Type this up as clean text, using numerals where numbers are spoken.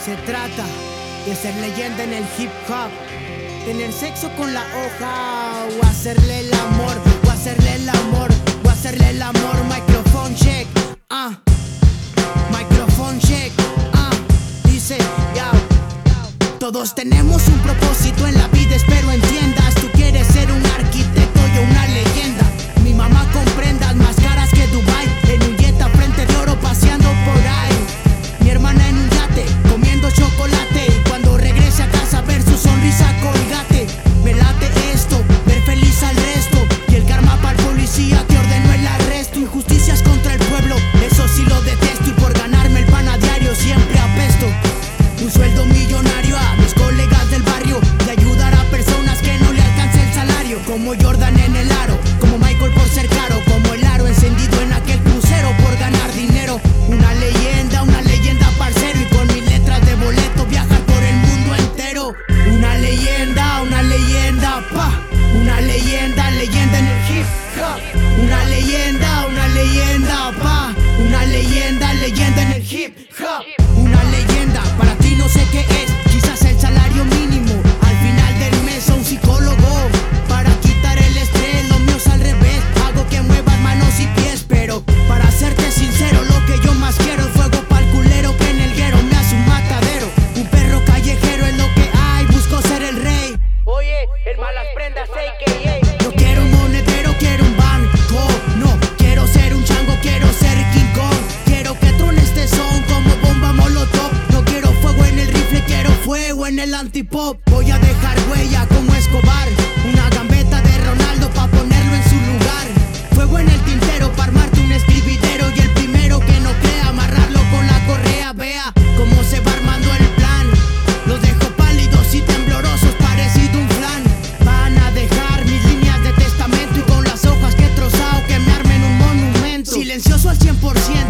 Se trata de ser leyenda en el hip hop, tener sexo con la hoja o hacerle el amor, o hacerle el amor, o hacerle el amor. Microphone check, microphone check, dice, ya. Todos tenemos un propósito en la vida, espero entiendas. Tú quieres ser un arquitecto, yo una leyenda. Mi mamá comprendas, más caras que Dubai, en un jet a frente de oro paseando por ahí. Mi hermana en un yate, comiendo chocolate, y cuando regrese a casa ver su sonrisa colgate. Me late esto, ver feliz al resto, y el karma para el policía que ordenó el arresto. Injusticias contra el pueblo, eso sí lo detesto, y por ganarme el pan a diario siempre apesto. Un sueldo millonario a mis colegas del barrio, de ayudar a personas que no le alcanza el salario. Como Jordan en el aro, como Michael por ser caro, como el aro encendido en aquel crucero por ganar dinero. Una leyenda parcero, y con mis letras de boleto viajar por el mundo entero. Una leyenda, pa. Una leyenda en el hip hop. Una leyenda, pa. Una leyenda en el hip hop. Una leyenda, para ti no sé qué es, quizás el salario mínimo al final del mes, o un psicólogo para quitar el estrés. Lo mío es al revés, hago que muevas manos y pies, pero para serte sincero, lo que yo más quiero es fuego pa'l culero que en el guero me hace un matadero. Un perro callejero es lo que hay, busco ser el rey. Oye, el malas prendas a.k.a. No quiero un monedero, quiero un banco. No quiero ser un chango, quiero ser King Kong. Quiero que truene este son como bomba molotov. No quiero fuego en el rifle, quiero fuego en el antipop. Voy a dejar huella como Escobar, una gambeta de Ronaldo pa' ponerlo en su lugar. Fuego en el tintero pa' armarte un escribidero, y el primero que no crea amarrarlo con la correa. Vea cómo se va armando el plan. Los dejo pálidos y temblorosos, parecido un flan. Van a dejar mis líneas de testamento, y con las hojas que he trozado que me armen un monumento. Silencioso al 100%,